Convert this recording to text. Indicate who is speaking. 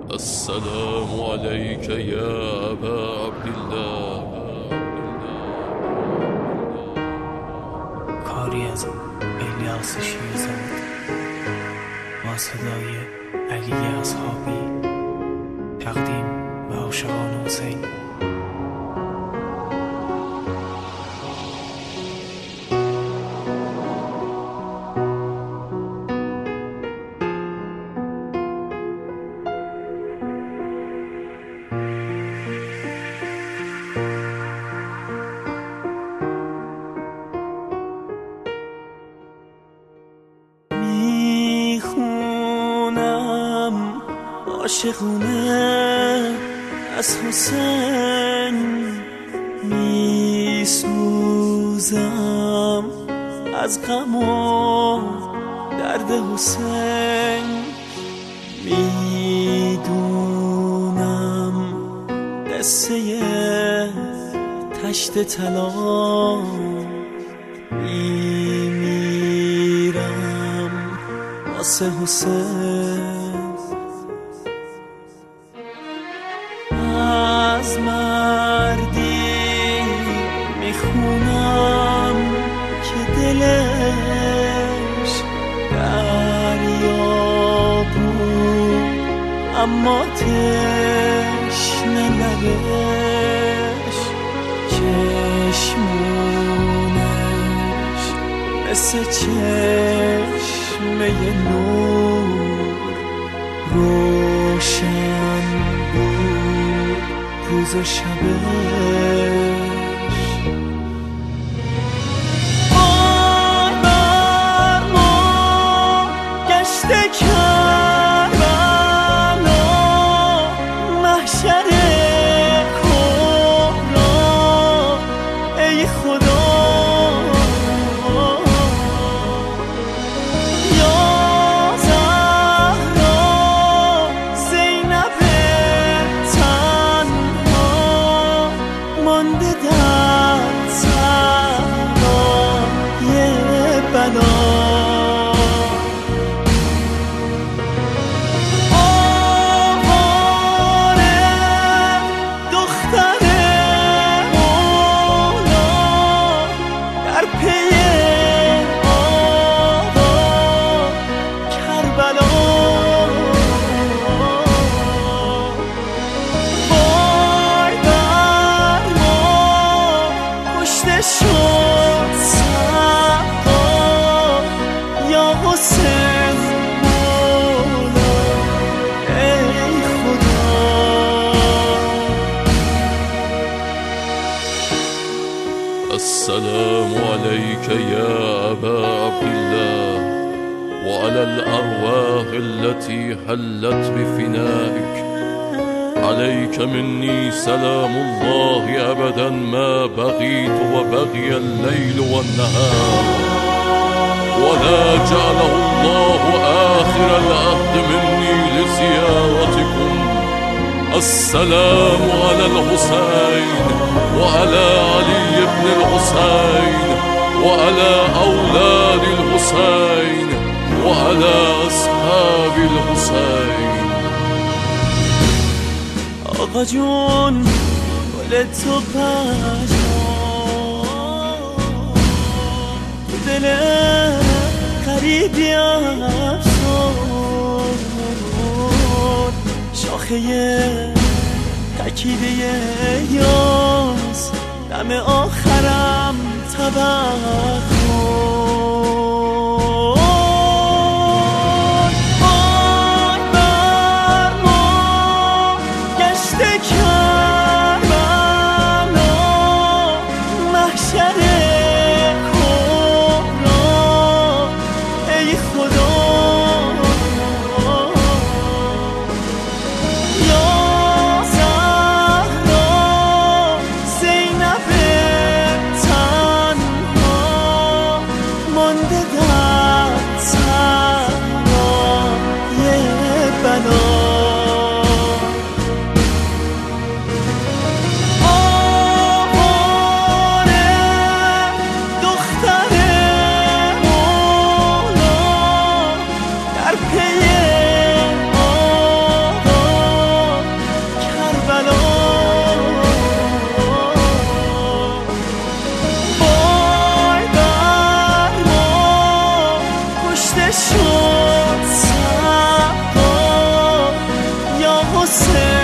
Speaker 1: السلام عليك يا أبا عبد الله.
Speaker 2: کاری از الیاس شیرزاد با صدای علی اصحابی، تقدیم به عاشقان حسین. عاشقونه از حسین میسوزم، از غم و درد حسین میدونم، قصه تشت طلا میمیرم واسه حسین. از مردی میخونم که دلش دریا بود، اما تشنه لبش، چشمونش مثل چشمه نور روشن بود روز و شبش. بار بر ما گشت کربلا، محشر کبرا، ای خدا شد سقا یا حسین مولا، ای خدا.
Speaker 1: السلام عليك يا أبا عبد الله وعلى الأرواح التي حلت بفنائك. عليك مني سلام الله أبدا ما بغيت وبغي الليل والنهار، ولا جعله الله آخر العهد مني لزيارتكم. السلام على الحسين وعلى علي بن الحسين وعلى أولاد الحسين وعلى أصحاب الحسين.
Speaker 2: آقا جون گل تو پشم، دل غریبی افسون، شاخه تکیده یاس، دم آخرم طبق کن. حسین